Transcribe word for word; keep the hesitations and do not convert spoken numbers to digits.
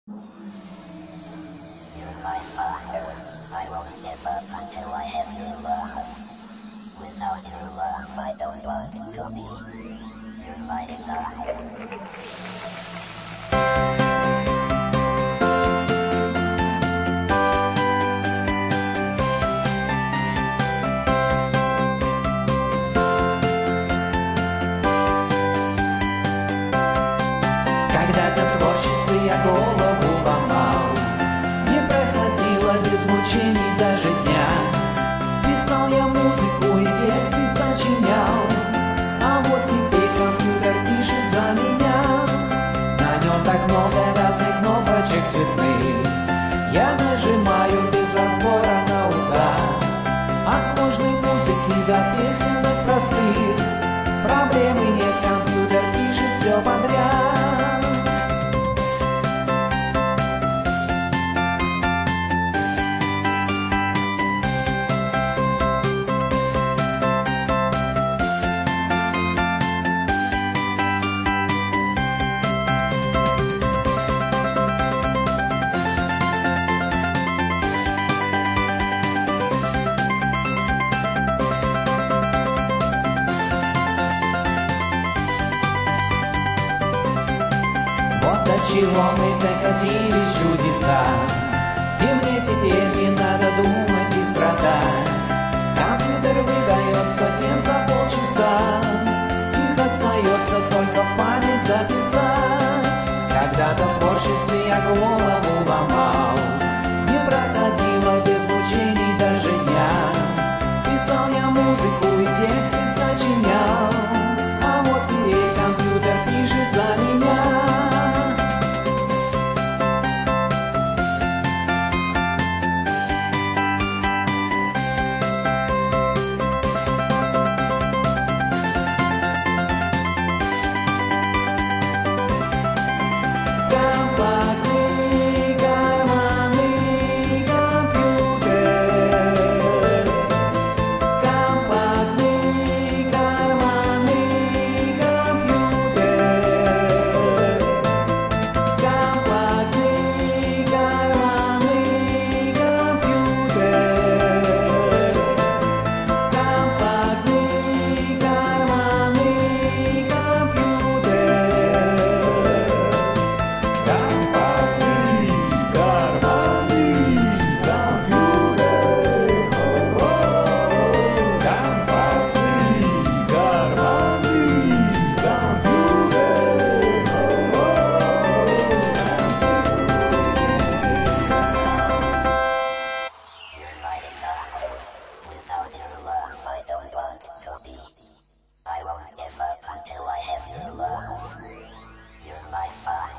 You're my fire. I won't give up until I have your love. Without your love, I don't want to be. You're my desire. Когда-то в творчестве я голову ломал, не проходило без мучений даже дня. Писал я музыку и тексты сочинял, а вот теперь компьютер пишет за меня. На нем так много разных кнопочек цветных, я нажимаю без разбора наугад. От сложной музыки до песенок простых, проблемы нет, компьютер пишет все подряд. До чего мы докатились, чудеса, и мне теперь не надо думать и страдать. Компьютер выдает сто тем за полчаса, их остается только в память записать. Когда-то в творчестве я голову ломал, не проходило без мучений даже дня. Писал я музыку и тексты сочинял, а вот теперь компьютер пишет за меня. Without your love, I don't want to be. I won't give up until I have your love. You're my fire.